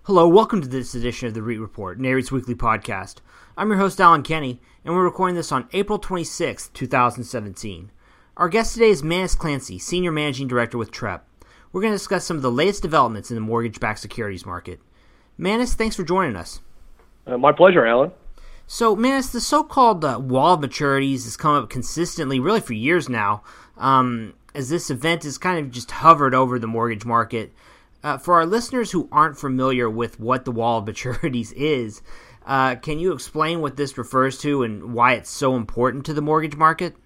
Hello, welcome to this edition of the REIT Report, Nareit's weekly podcast. I'm your host, Alan Kenny, and we're recording this on April 26, 2017. Our guest today is Manus Clancy, Senior Managing Director with TREP. We're going to discuss some of the latest developments in the mortgage-backed securities market. Manus, thanks for joining us. My pleasure, Alan. So, Manus, the so-called wall of maturities has come up consistently, really for years now, as this event has kind of just hovered over the mortgage market. For our listeners who aren't familiar with what the wall of maturities is, can you explain what this refers to and why it's so important to the mortgage market?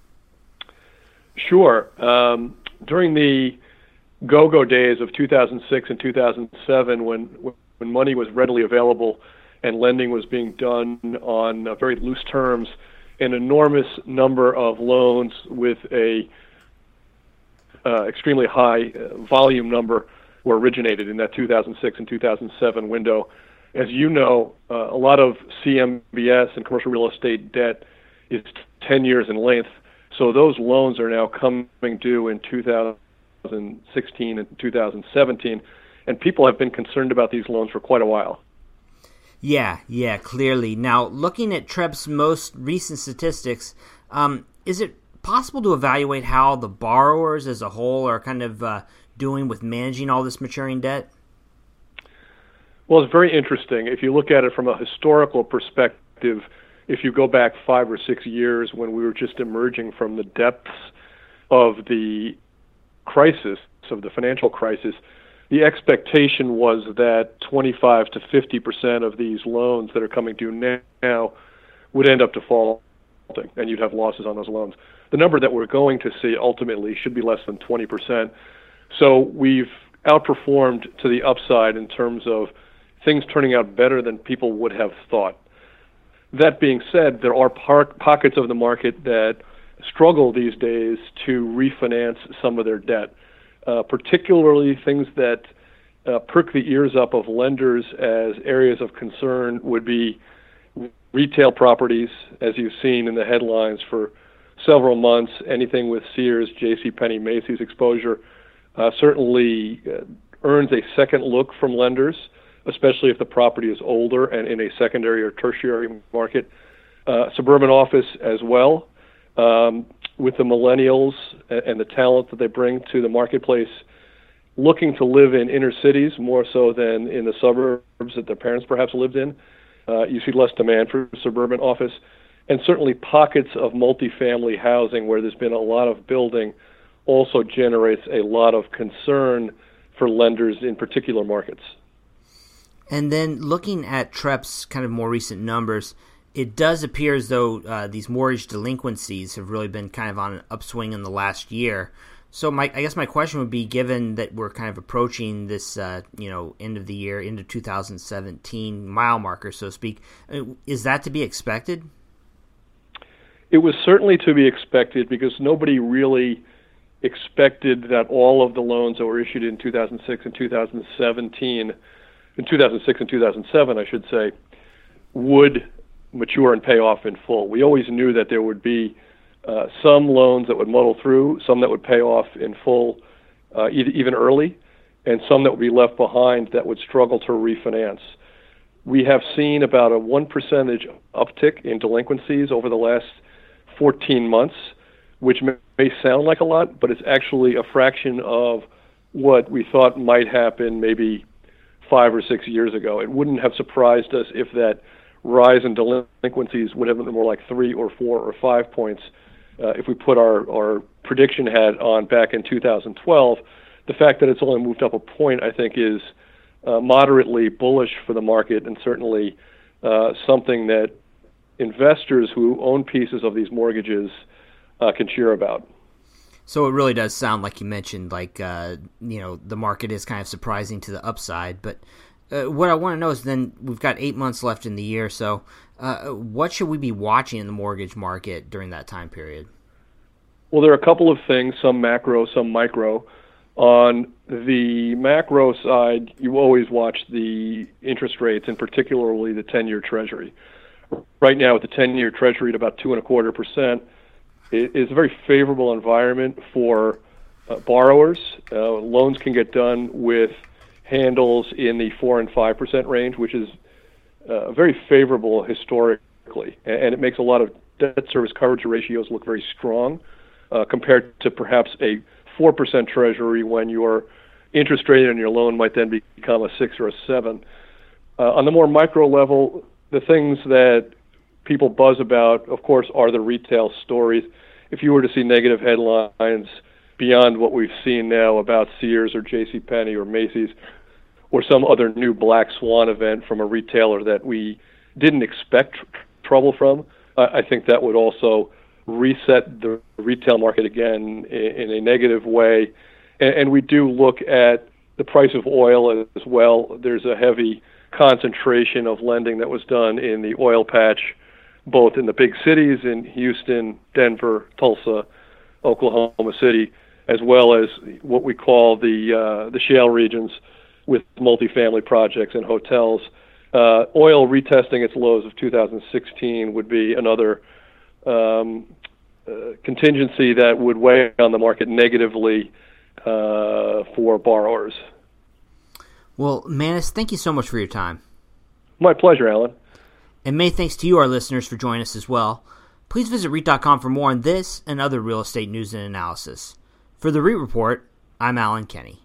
Sure. During the go-go days of 2006 and 2007, when money was readily available and lending was being done on very loose terms, an enormous number of loans with a extremely high volume number were originated in that 2006 and 2007 window. As you know, a lot of CMBS and commercial real estate debt is 10 years in length, so those loans are now coming due in 2016 and 2017, and people have been concerned about these loans for quite a while. Yeah, clearly. Now, looking at TREP's most recent statistics, is it possible to evaluate how the borrowers as a whole are kind of doing with managing all this maturing debt? Well, it's very interesting. If you look at it from a historical perspective, if you go back 5 or 6 years when we were just emerging from the depths of the crisis, of the financial crisis, the expectation was that 25 to 50% of these loans that are coming due now would end up defaulting, and you'd have losses on those loans. The number that we're going to see ultimately should be less than 20%. So we've outperformed to the upside in terms of things turning out better than people would have thought. That being said, there are pockets of the market that struggle these days to refinance some of their debt, particularly things that perk the ears up of lenders as areas of concern would be retail properties, as you've seen in the headlines for several months. Anything with Sears, JCPenney, Macy's exposure certainly earns a second look from lenders, especially if the property is older and in a secondary or tertiary market. Suburban office as well, with the millennials and the talent that they bring to the marketplace, looking to live in inner cities more so than in the suburbs that their parents perhaps lived in. You see less demand for suburban office, and certainly pockets of multifamily housing where there's been a lot of building also generates a lot of concern for lenders in particular markets. And then looking at TREP's kind of more recent numbers, it does appear as though these mortgage delinquencies have really been kind of on an upswing in the last year. So I guess my question would be, given that we're kind of approaching this end of the year, into 2017 mile marker, so to speak, is that to be expected? It was certainly to be expected because nobody really expected that all of the loans that were issued in 2006 and 2017, in 2006 and 2007, I should say, would mature and pay off in full. We always knew that there would be some loans that would muddle through, some that would pay off in full even early, and some that would be left behind that would struggle to refinance. We have seen about a 1% uptick in delinquencies over the last 14 months, which may sound like a lot, but it's actually a fraction of what we thought might happen maybe 5 or 6 years ago. It wouldn't have surprised us if that rise in delinquencies would have been more like 3 or 4 or 5 points. If we put our prediction hat on back in 2012, the fact that it's only moved up a point, I think, is moderately bullish for the market, and certainly something that investors who own pieces of these mortgages can cheer about. So it really does sound like you mentioned, the market is kind of surprising to the upside. But what I want to know is, then we've got 8 months left in the year. So what should we be watching in the mortgage market during that time period? Well, there are a couple of things, some macro, some micro. On the macro side, you always watch the interest rates, and particularly the 10-year Treasury. Right now, with the 10-year Treasury at about 2.25%, it is a very favorable environment for borrowers. Loans can get done with handles in the 4 and 5% range, which is very favorable historically, and it makes a lot of debt service coverage ratios look very strong compared to perhaps a 4% Treasury when your interest rate on your loan might then become a 6 or a 7. On the more micro level, the things that people buzz about, of course, are the retail stories. If you were to see negative headlines beyond what we've seen now about Sears or JCPenney or Macy's or some other new black swan event from a retailer that we didn't expect trouble from, I think that would also reset the retail market again in a negative way. And we do look at the price of oil as well. There's a heavy concentration of lending that was done in the oil patch, both in the big cities in Houston, Denver, Tulsa, Oklahoma City, as well as what we call the shale regions with multifamily projects and hotels. Oil retesting its lows of 2016 would be another contingency that would weigh on the market negatively for borrowers. Well, Manus, thank you so much for your time. My pleasure, Alan. And many thanks to you, our listeners, for joining us as well. Please visit REIT.com for more on this and other real estate news and analysis. For the REIT Report, I'm Alan Kenny.